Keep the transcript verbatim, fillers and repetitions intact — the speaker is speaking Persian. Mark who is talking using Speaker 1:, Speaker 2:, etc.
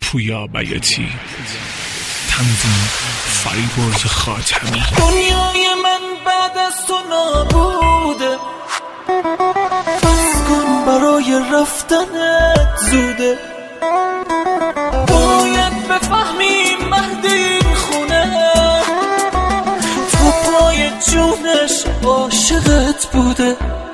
Speaker 1: پویا بیاتی، تنظیم فریبرز خاتمی.
Speaker 2: دنیای من بعد از تو نابوده، بس کن برای رفتنت زوده. باید بفهمی مهد این خونه تا پای جونش عاشقت بوده.